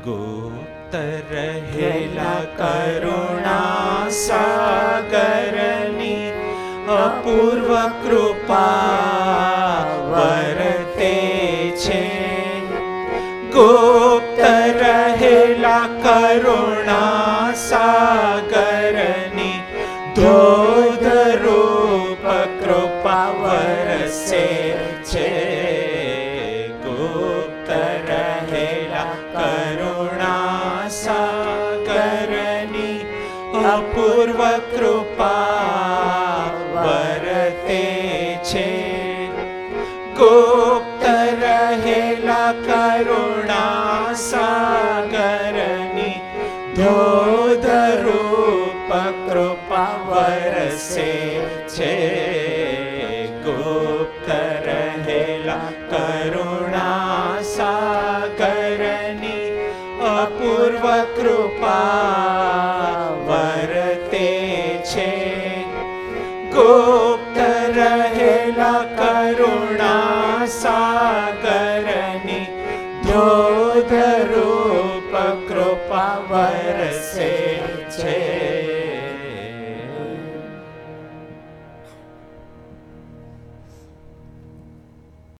ગુપ્ત રહેલા કરુણા સાગરની અપૂર્વ કૃપા વર્તે છે. ગુપ્ત રહેલા કરુણા સાગરની ધોધરૂપ કૃપા વરસે છે. ગુપ્ત રહેલા કરુણા સાગરની અપૂર્વ કૃપા વર્તે છે. ગુપ્ત રહેલા કરુણા સાગરની ધોધરૂપ કૃપા વરસે છે. ગુપ્ત રહેલા કરુણા સાગરની અપૂર્વ કૃપા વર્તે છે. ગુપ્ત રહેલા કરુણા સાગરની